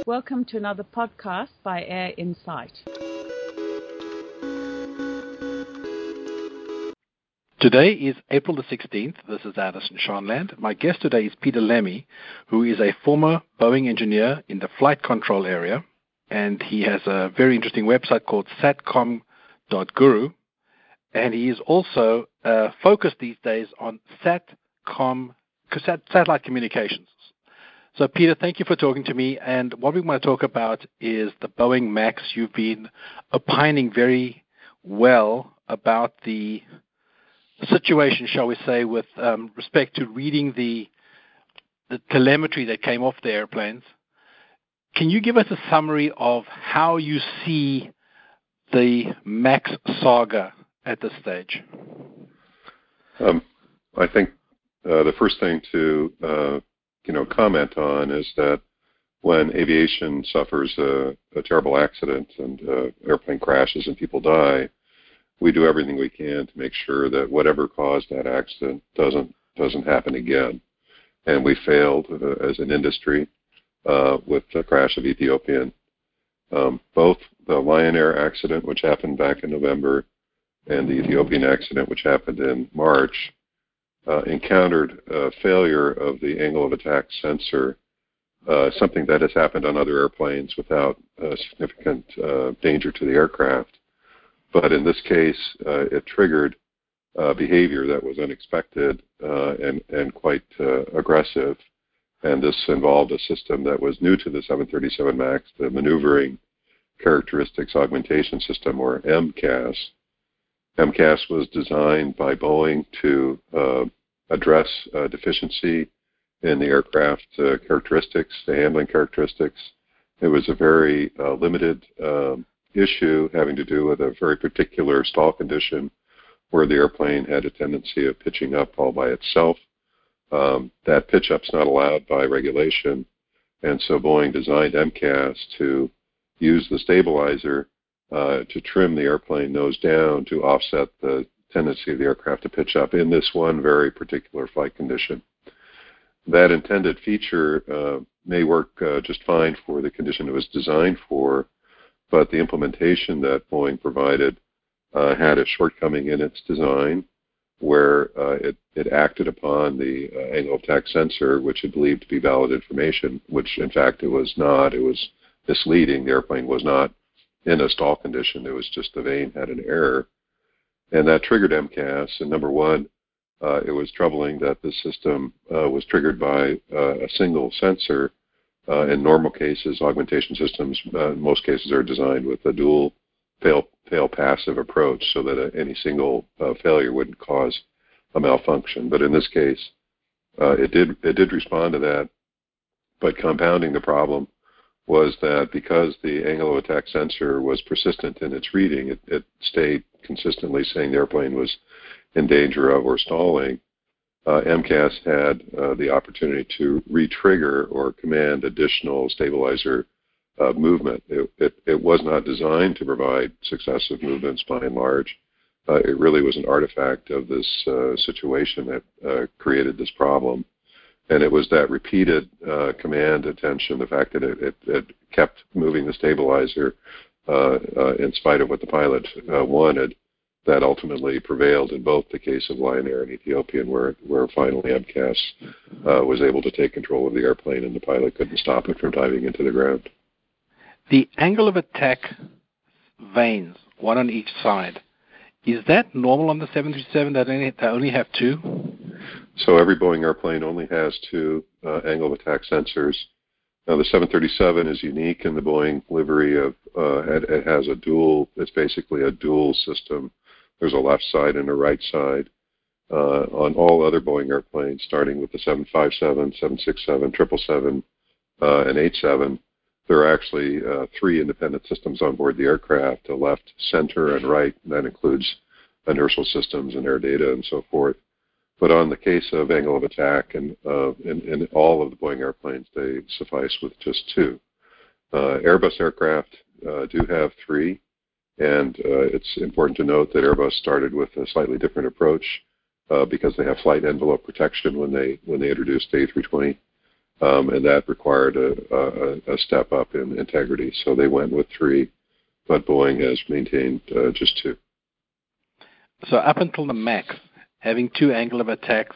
Welcome to another podcast by Air Insight. Today is April the 16th. This is Addison Shanland. My guest today is Peter Lemmy, who is a former Boeing engineer in the flight control area, and he has a very interesting website called satcom.guru, and he is also focused these days on satellite communications. So, Peter, thank you for talking to me, and what we want to talk about is the Boeing MAX. You've been opining very well about the situation, shall we say, with respect to reading the telemetry that came off the airplanes. Can you give us a summary of how you see the MAX saga at this stage? I think the first thing to comment on is that when aviation suffers a terrible accident and airplane crashes and people die, we do everything we can to make sure that whatever caused that accident doesn't happen again. And we failed as an industry with the crash of Ethiopian. Both the Lion Air accident, which happened back in November, and the Ethiopian accident, which happened in March, encountered a failure of the angle of attack sensor, something that has happened on other airplanes without significant danger to the aircraft. But in this case, it triggered behavior that was unexpected and quite aggressive. And this involved a system that was new to the 737 MAX, the Maneuvering Characteristics Augmentation System, or MCAS. MCAS was designed by Boeing to address deficiency in the aircraft characteristics, the handling characteristics. It was a very limited issue having to do with a very particular stall condition where the airplane had a tendency of pitching up all by itself. That pitch up's not allowed by regulation, and so Boeing designed MCAS to use the stabilizer to trim the airplane nose down to offset the tendency of the aircraft to pitch up in this one very particular flight condition. That intended feature may work just fine for the condition it was designed for, but the implementation that Boeing provided had a shortcoming in its design where it acted upon the angle of attack sensor, which it believed to be valid information, which in fact it was not. It was misleading. The airplane was not in a stall condition. It was just the vane had an error. And that triggered MCAS. And number one, it was troubling that the system was triggered by a single sensor. In normal cases, augmentation systems, in most cases, are designed with a dual fail-passive approach so that any single failure wouldn't cause a malfunction. But in this case, it did respond to that. But compounding the problem was that because the angle of attack sensor was persistent in its reading, it stayed consistently saying the airplane was in danger of or stalling. MCAS had the opportunity to re-trigger or command additional stabilizer movement. It was not designed to provide successive movements by and large. It really was an artifact of this situation that created this problem. And it was that repeated command attention, the fact that it kept moving the stabilizer in spite of what the pilot wanted, that ultimately prevailed in both the case of Lion Air and Ethiopian, where finally MCAS was able to take control of the airplane and the pilot couldn't stop it from diving into the ground. The angle of attack vanes, one on each side, is that normal on the 737 that only have two? So every Boeing airplane only has two angle of attack sensors. Now the 737 is unique in the Boeing livery of it has a dual. It's basically a dual system. There's a left side and a right side. On all other Boeing airplanes, starting with the 757, 767, 777, and 87, there are actually three independent systems on board the aircraft: a left, center, and right. And that includes inertial systems and air data and so forth. But on the case of angle of attack and in all of the Boeing airplanes, they suffice with just two. Airbus aircraft do have three, and it's important to note that Airbus started with a slightly different approach because they have flight envelope protection when they introduced the A320 and that required a step up in integrity. So they went with 3, but Boeing has maintained just 2. So up until the MAX, having 2 angle of attack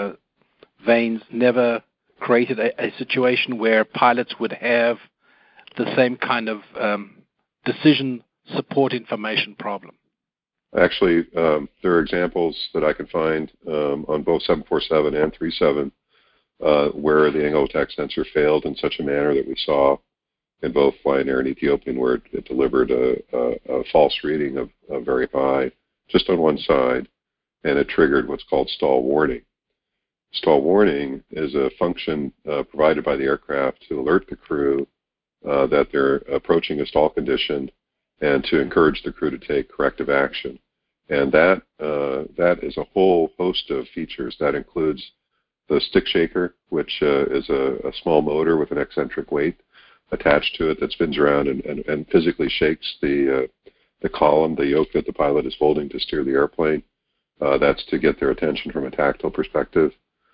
vanes never created a situation where pilots would have the same kind of decision support information problem. Actually, there are examples that I can find on both 747 and 37 where the angle of attack sensor failed in such a manner that we saw in both Lion Air and Ethiopian, where it delivered a false reading of very high, just on one side, and it triggered what's called stall warning. Stall warning is a function provided by the aircraft to alert the crew that they're approaching a stall condition and to encourage the crew to take corrective action. And that is a whole host of features. That includes the stick shaker, which is a small motor with an eccentric weight attached to it that spins around and physically shakes the column, the yoke that the pilot is holding to steer the airplane. That's to get their attention from a tactile perspective.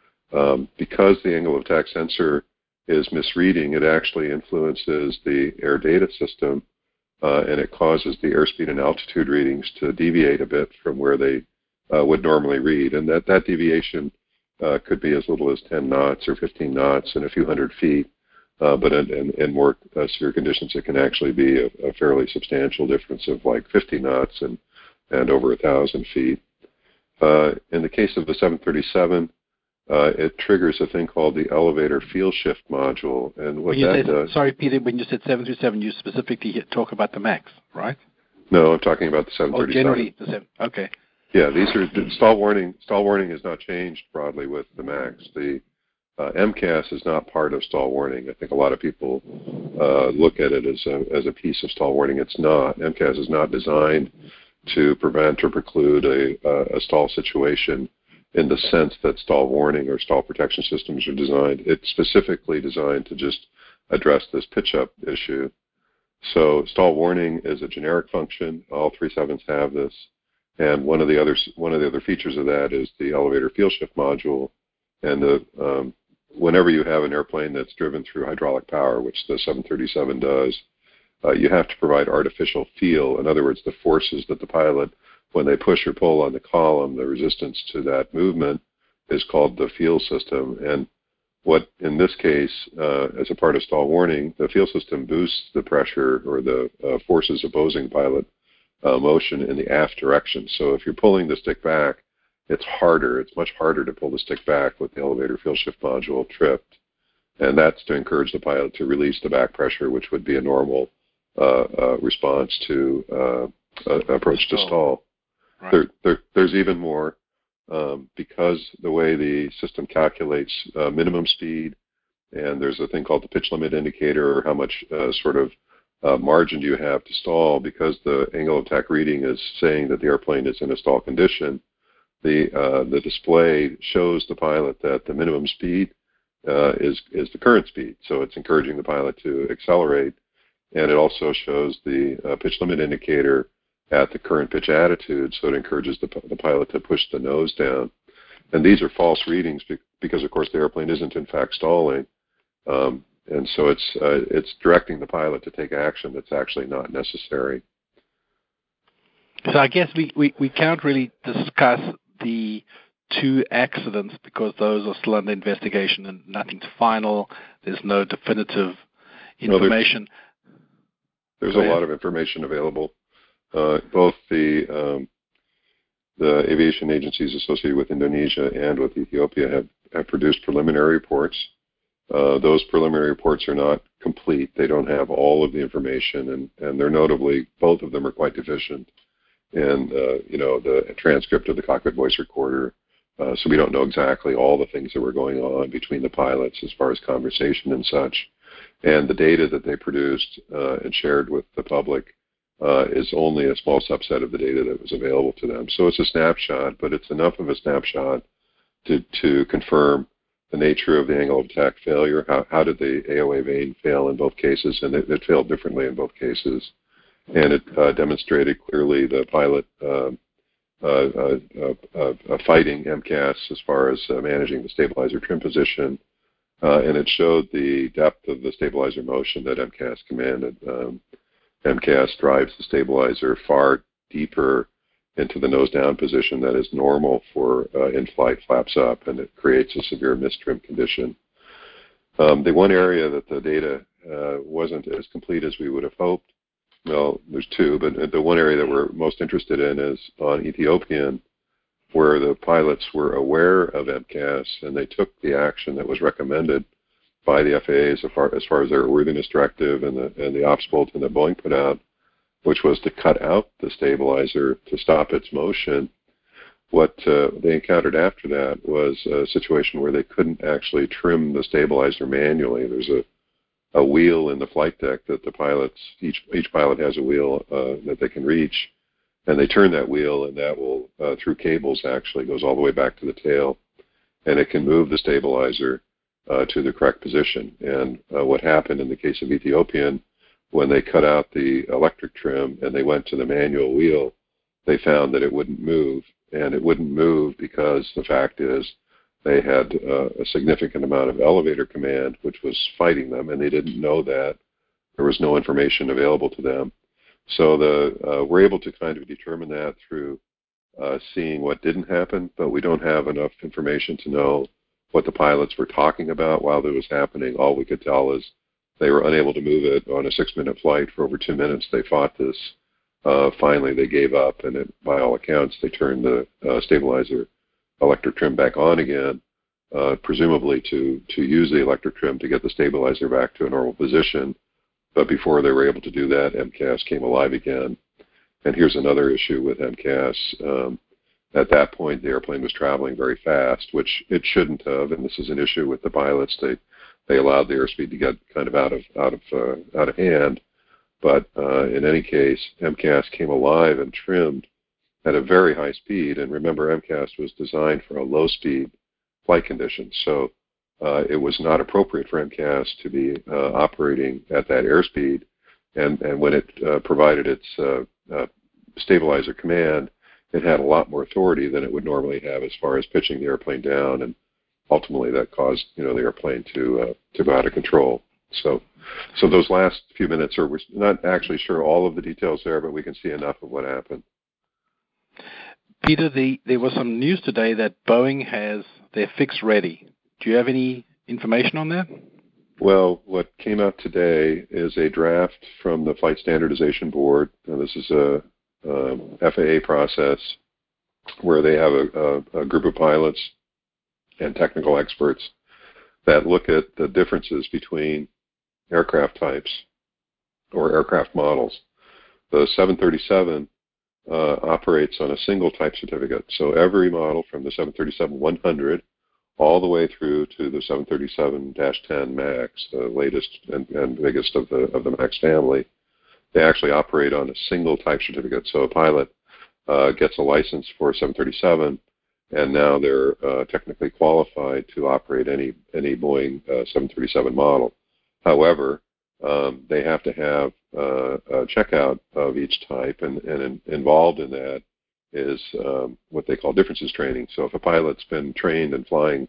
Because the angle of attack sensor is misreading, it actually influences the air data system, and it causes the airspeed and altitude readings to deviate a bit from where they would normally read. And that deviation could be as little as 10 knots or 15 knots and a few hundred feet. But in more severe conditions, it can actually be a fairly substantial difference of like 50 knots and over 1,000 feet. In the case of the 737, it triggers a thing called the elevator field shift module. And what that does... Sorry, Peter, when you said 737, you specifically talk about the MAX, right? No, I'm talking about the 737. Oh, generally the 7. Okay. Yeah, these are stall warning. Stall warning has not changed broadly with the MAX. The MCAS is not part of stall warning. I think a lot of people look at it as a piece of stall warning. It's not. MCAS is not designed to prevent or preclude a stall situation in the sense that stall warning or stall protection systems are designed. It's specifically designed to just address this pitch-up issue. So stall warning is a generic function. All 37s have this. And one of the other features of that is the elevator field shift module. And whenever you have an airplane that's driven through hydraulic power, which the 737 does, you have to provide artificial feel. In other words, the forces that the pilot, when they push or pull on the column, the resistance to that movement is called the feel system. And what, in this case, as a part of stall warning, the feel system boosts the pressure or the forces opposing pilot motion in the aft direction. So if you're pulling the stick back, it's harder. It's much harder to pull the stick back with the elevator field shift module tripped. And that's to encourage the pilot to release the back pressure, which would be a normal response to approach to stall. Right. There's even more because the way the system calculates minimum speed, and there's a thing called the pitch limit indicator, or how much margin do you have to stall, because the angle of attack reading is saying that the airplane is in a stall condition. The display shows the pilot that the minimum speed is the current speed, so it's encouraging the pilot to accelerate, and it also shows the pitch limit indicator at the current pitch attitude, so it encourages the pilot to push the nose down. And these are false readings because, of course, the airplane isn't in fact stalling, and so it's directing the pilot to take action that's actually not necessary. So I guess we can't really discuss the 2 accidents because those are still under investigation and nothing's final. There's no definitive information. There's a lot of information available. Both the aviation agencies associated with Indonesia and with Ethiopia have produced preliminary reports. Those preliminary reports are not complete. They don't have all of the information, and they're notably, both of them are quite deficient in the transcript of the cockpit voice recorder. So we don't know exactly all the things that were going on between the pilots as far as conversation and such. And the data that they produced and shared with the public is only a small subset of the data that was available to them. So it's a snapshot, but it's enough of a snapshot to confirm the nature of the angle of attack failure. How did the AOA vane fail in both cases? And it failed differently in both cases. And it demonstrated clearly the pilot fighting MCAS as far as managing the stabilizer trim position, and it showed the depth of the stabilizer motion that MCAS commanded. MCAS drives the stabilizer far deeper into the nose-down position that is normal for in-flight flaps up, and it creates a severe mistrim condition. The one area that the data wasn't as complete as we would have hoped, well, there's two, but the one area that we're most interested in is on Ethiopian, where the pilots were aware of MCAS and they took the action that was recommended by the FAA as far as their airworthiness directive and the ops bulletin that Boeing put out, which was to cut out the stabilizer to stop its motion. What they encountered after that was a situation where they couldn't actually trim the stabilizer manually. There's a wheel in the flight deck that the pilots, each pilot has a wheel that they can reach, and they turn that wheel, and that will, through cables actually, goes all the way back to the tail, and it can move the stabilizer to the correct position. And what happened in the case of Ethiopian, when they cut out the electric trim and they went to the manual wheel, they found that it wouldn't move. And it wouldn't move because the fact is they had a significant amount of elevator command, which was fighting them, and they didn't know that. There was no information available to them. So we're able to kind of determine that through seeing what didn't happen, but we don't have enough information to know what the pilots were talking about while it was happening. All we could tell is they were unable to move it on a 6-minute flight for over 2 minutes. They fought this. Finally, they gave up, and by all accounts, they turned the stabilizer electric trim back on again, presumably to use the electric trim to get the stabilizer back to a normal position. But before they were able to do that, MCAS came alive again. And here's another issue with MCAS. At that point, the airplane was traveling very fast, which it shouldn't have, and this is an issue with the pilots. They allowed the airspeed to get kind of out of hand. But in any case, MCAS came alive and trimmed at a very high speed. And remember, MCAS was designed for a low-speed flight condition. So it was not appropriate for MCAS to be operating at that airspeed. And when it provided its stabilizer command, it had a lot more authority than it would normally have as far as pitching the airplane down. And ultimately, that caused the airplane to go out of control. So those last few minutes we're not actually sure all of the details there, but we can see enough of what happened. Peter, there was some news today that Boeing has their fix ready. Do you have any information on that? Well, what came out today is a draft from the Flight Standardization Board. Now, this is a FAA process where they have a group of pilots and technical experts that look at the differences between aircraft types or aircraft models. The 737 operates on a single type certificate. So every model from the 737-100 all the way through to the 737-10 MAX, the latest and biggest of the MAX family, they actually operate on a single type certificate. So a pilot gets a license for 737, and now they're technically qualified to operate any Boeing 737 model. However, they have to have a checkout of each type, and involved in that is what they call differences training. So if a pilot's been trained in flying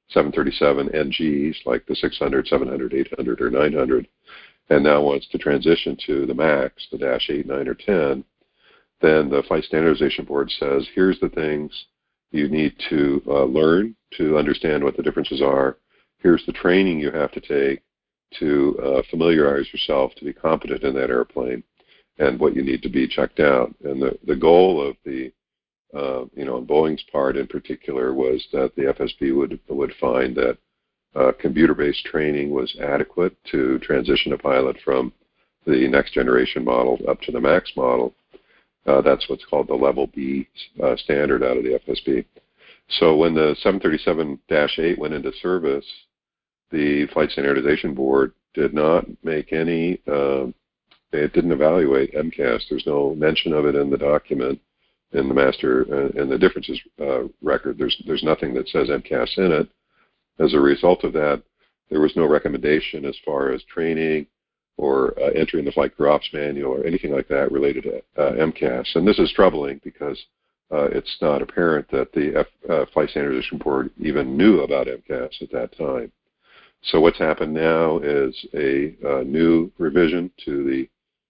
737 NGs, like the 600, 700, 800, or 900, and now wants to transition to the MAX, the Dash 8, 9, or 10, then the Flight Standardization Board says, here's the things you need to learn to understand what the differences are. Here's the training you have to take to familiarize yourself to be competent in that airplane, and what you need to be checked out. And the goal of the, on Boeing's part in particular, was that the FSB would find that computer-based training was adequate to transition a pilot from the next generation model up to the MAX model. That's what's called the Level B standard out of the FSB. So when the 737-8 went into service, the Flight Standardization Board did not make any, it didn't evaluate MCAS. There's no mention of it in the document, in the master, in the differences record. There's nothing that says MCAS in it. As a result of that, there was no recommendation as far as training or entering the flight crew ops manual or anything like that related to MCAS. And this is troubling because it's not apparent that the Flight Standardization Board even knew about MCAS at that time. So what's happened now is a new revision to the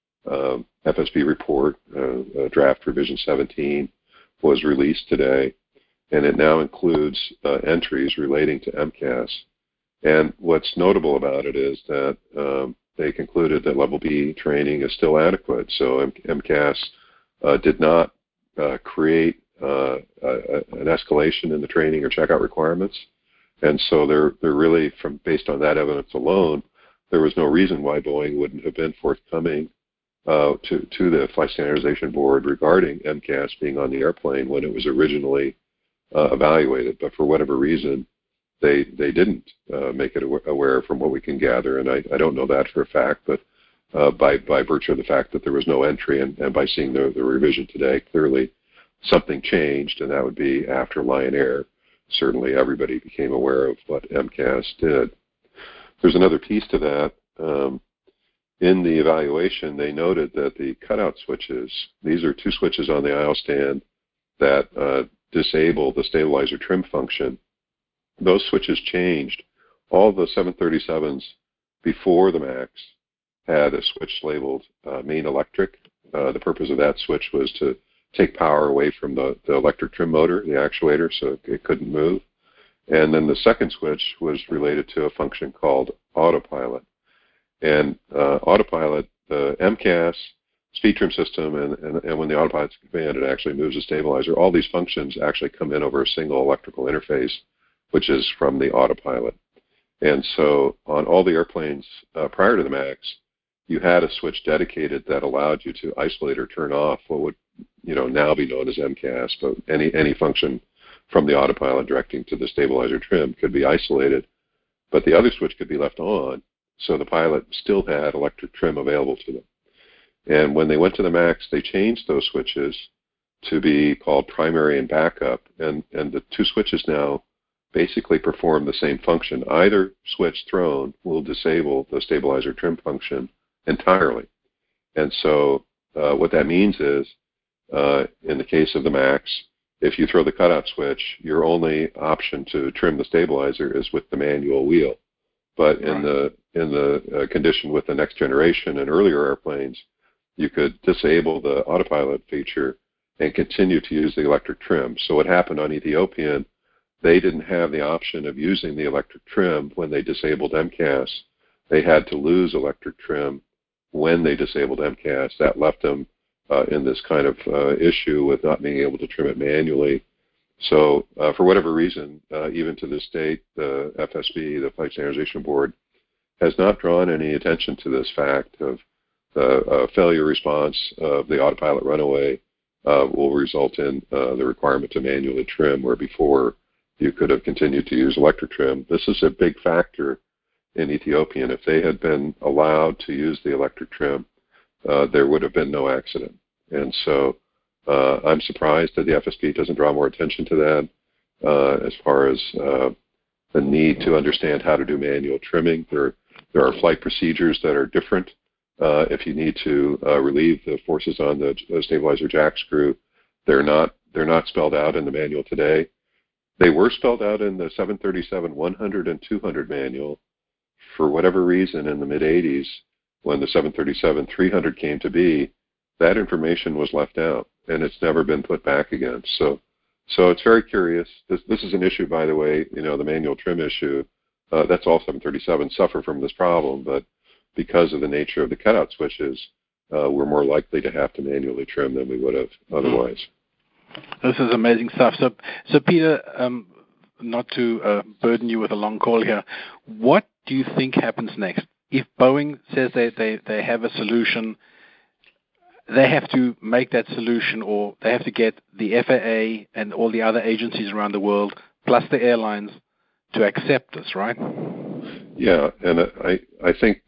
FSB report, draft revision 17, was released today, and it now includes entries relating to MCAS. And what's notable about it is that they concluded that level B training is still adequate. So MCAS did not create an escalation in the training or checkout requirements. And so they're really, based on that evidence alone, there was no reason why Boeing wouldn't have been forthcoming to the Flight Standardization Board regarding MCAS being on the airplane when it was originally evaluated. But for whatever reason, they didn't make it aware from what we can gather. And I don't know that for a fact, but by virtue of the fact that there was no entry and by seeing the revision today, clearly something changed, and that would be after Lion Air. Certainly everybody became aware of what MCAS did. There's another piece to that. In the evaluation, they noted that the cutout switches, these are two switches on the aisle stand that disable the stabilizer trim function. Those switches changed. All the 737s before the MAX had a switch labeled main electric. The purpose of that switch was to take power away from the electric trim motor, the actuator, so it couldn't move. And then the second switch was related to a function called autopilot. And autopilot, the MCAS, speed trim system, and when the autopilot's in command, it actually moves the stabilizer. All these functions actually come in over a single electrical interface, which is from the autopilot. And so on all the airplanes prior to the MAX, you had a switch dedicated that allowed you to isolate or turn off what would now be known as MCAS, but any function from the autopilot directing to the stabilizer trim could be isolated, but the other switch could be left on, so the pilot still had electric trim available to them. And when they went to the MAX, they changed those switches to be called primary and backup, and the two switches now basically perform the same function. Either switch thrown will disable the stabilizer trim function entirely. And so what that means is, in the case of the MAX, if you throw the cutout switch, your only option to trim the stabilizer is with the manual wheel. But in the condition with the next generation and earlier airplanes, you could disable the autopilot feature and continue to use the electric trim. So what happened on Ethiopian, they didn't have the option of using the electric trim when they disabled MCAS. They had to lose electric trim when they disabled MCAS. That left them in this kind of issue with not being able to trim it manually. So for whatever reason, even to this date, the FSB, the Flight Standardization Board, has not drawn any attention to this fact of the failure response of the autopilot runaway will result in the requirement to manually trim, where before you could have continued to use electric trim. This is a big factor in Ethiopian. If they had been allowed to use the electric trim, there would have been no accident. And so I'm surprised that the FSB doesn't draw more attention to that as far as the need to understand how to do manual trimming. There are flight procedures that are different. If you need to relieve the forces on the stabilizer jack screw, they're not spelled out in the manual today. They were spelled out in the 737 100 and 200 manual. For whatever reason, in the mid-'80s, when the 737 300 came to be, that information was left out, and it's never been put back again. So it's very curious. This is an issue, by the way, the manual trim issue. That's all 737s suffer from this problem, but because of the nature of the cutout switches, we're more likely to have to manually trim than we would have otherwise. This is amazing stuff. So Peter, not to burden you with a long call here, what do you think happens next? If Boeing says they have a solution, they have to make that solution, or they have to get the FAA and all the other agencies around the world, plus the airlines, to accept this, right? Yeah, and I think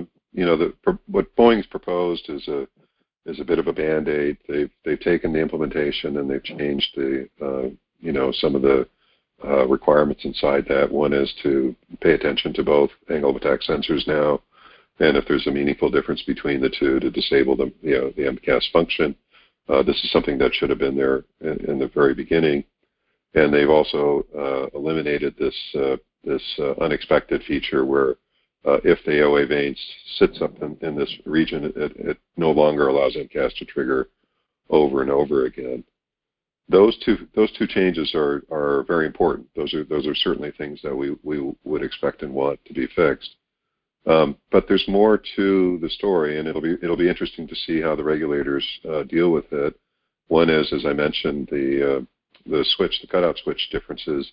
what Boeing's proposed is a bit of a Band-Aid. They've taken the implementation and they've changed the some of the requirements inside that. One is to pay attention to both angle of attack sensors now, and if there's a meaningful difference between the two, to disable the MCAS function. This is something that should have been there in the very beginning. And they've also eliminated this unexpected feature where if the AOA vein sits up in this region, it no longer allows MCAS to trigger over and over again. Those two changes are very important. Those are certainly things that we would expect and want to be fixed. But there's more to the story, and it'll be interesting to see how the regulators deal with it. One is, as I mentioned, the cutout switch differences.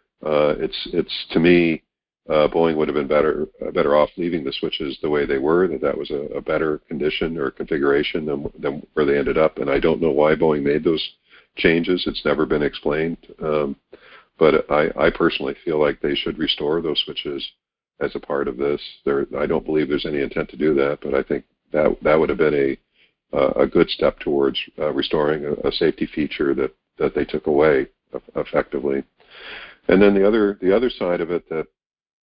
It's to me, Boeing would have been better off leaving the switches the way they were. That was a better condition or configuration than where they ended up. And I don't know why Boeing made those changes. It's never been explained. But I personally feel like they should restore those switches as a part of this. I don't believe there's any intent to do that, but I think that would have been a good step towards restoring a safety feature that they took away effectively. And then the other side of it that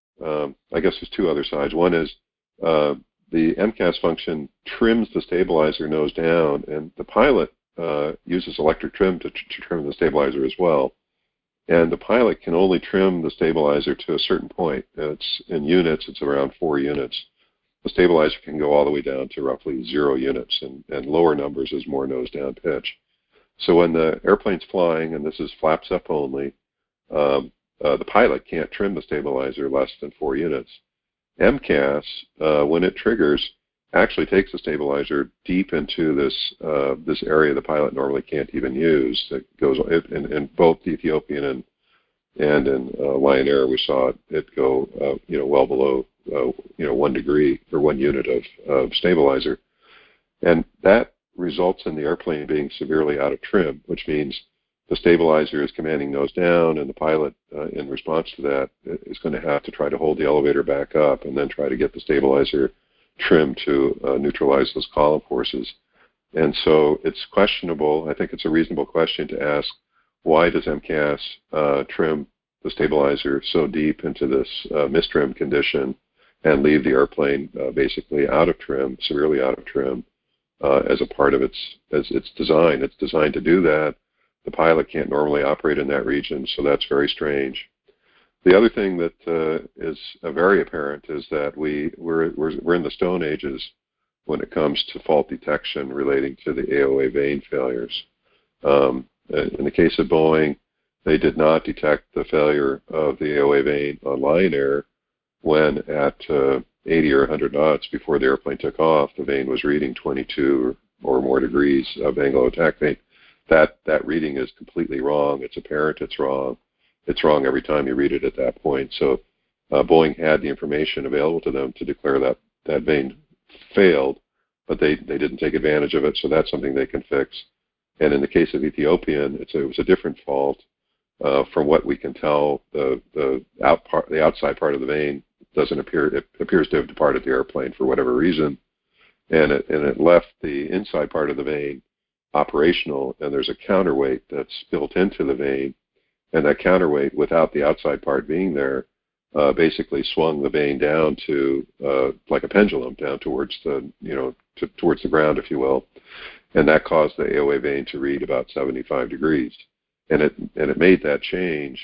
I guess there's two other sides. One is the MCAS function trims the stabilizer nose down, and the pilot uses electric trim to trim the stabilizer as well. And the pilot can only trim the stabilizer to a certain point. It's in units, it's around 4 units. The stabilizer can go all the way down to roughly 0 units, and lower numbers is more nose down pitch. So when the airplane's flying, and this is flaps up only, the pilot can't trim the stabilizer less than 4 units. MCAS, when it triggers, actually takes the stabilizer deep into this area the pilot normally can't even use. That goes in both the Ethiopian and in Lion Air. We saw it go well below 1 degree or 1 unit of stabilizer, and that results in the airplane being severely out of trim, which means the stabilizer is commanding nose down, and the pilot, in response to that, is going to have to try to hold the elevator back up and then try to get the stabilizer trim to neutralize those column forces. And so it's questionable. I think it's a reasonable question to ask, why does MCAS trim the stabilizer so deep into this mistrim condition and leave the airplane basically out of trim, severely out of trim, as a part of its design. It's designed to do that. The pilot can't normally operate in that region, so that's very strange. The other thing that is very apparent is that we're in the Stone Ages when it comes to fault detection relating to the AOA vein failures. In the case of Boeing, they did not detect the failure of the AOA vein on Lion Air when at 80 or 100 knots before the airplane took off, the vein was reading 22 or more degrees of angle of attack vein. That reading is completely wrong. It's apparent it's wrong. It's wrong every time you read it at that point. So Boeing had the information available to them to declare that vein failed, but they didn't take advantage of it, so that's something they can fix. And in the case of Ethiopian, it was a different fault. From what we can tell, the outside part of the vein doesn't appear. It appears to have departed the airplane for whatever reason, and it left the inside part of the vein operational, and there's a counterweight that's built into the vein, and that counterweight, without the outside part being there, basically swung the vein down to like a pendulum down towards towards the ground, if you will, and that caused the AOA vein to read about 75 degrees, and it made that change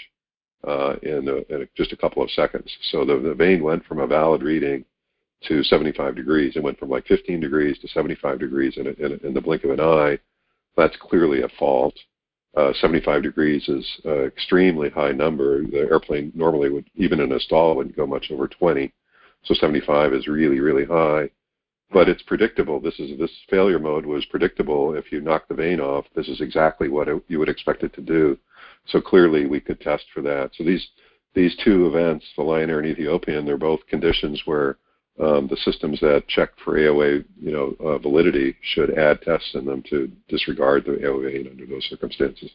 in just a couple of seconds. So the vein went from a valid reading to 75 degrees. It went from like 15 degrees to 75 degrees in the blink of an eye. That's clearly a fault. 75 degrees is an extremely high number. The airplane normally would, even in a stall, wouldn't go much over 20. So 75 is really, really high. But it's predictable. This failure mode was predictable. If you knock the vein off, this is exactly what you would expect it to do. So clearly we could test for that. So these two events, the Lion Air and Ethiopian, they're both conditions where the systems that check for AOA, validity should add tests in them to disregard the AOA under those circumstances.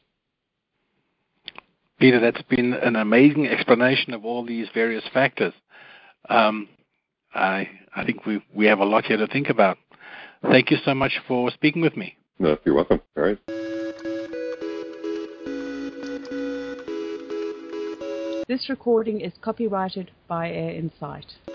Peter, that's been an amazing explanation of all these various factors. I think we have a lot here to think about. Thank you so much for speaking with me. No, you're welcome. All right. This recording is copyrighted by Air Insight.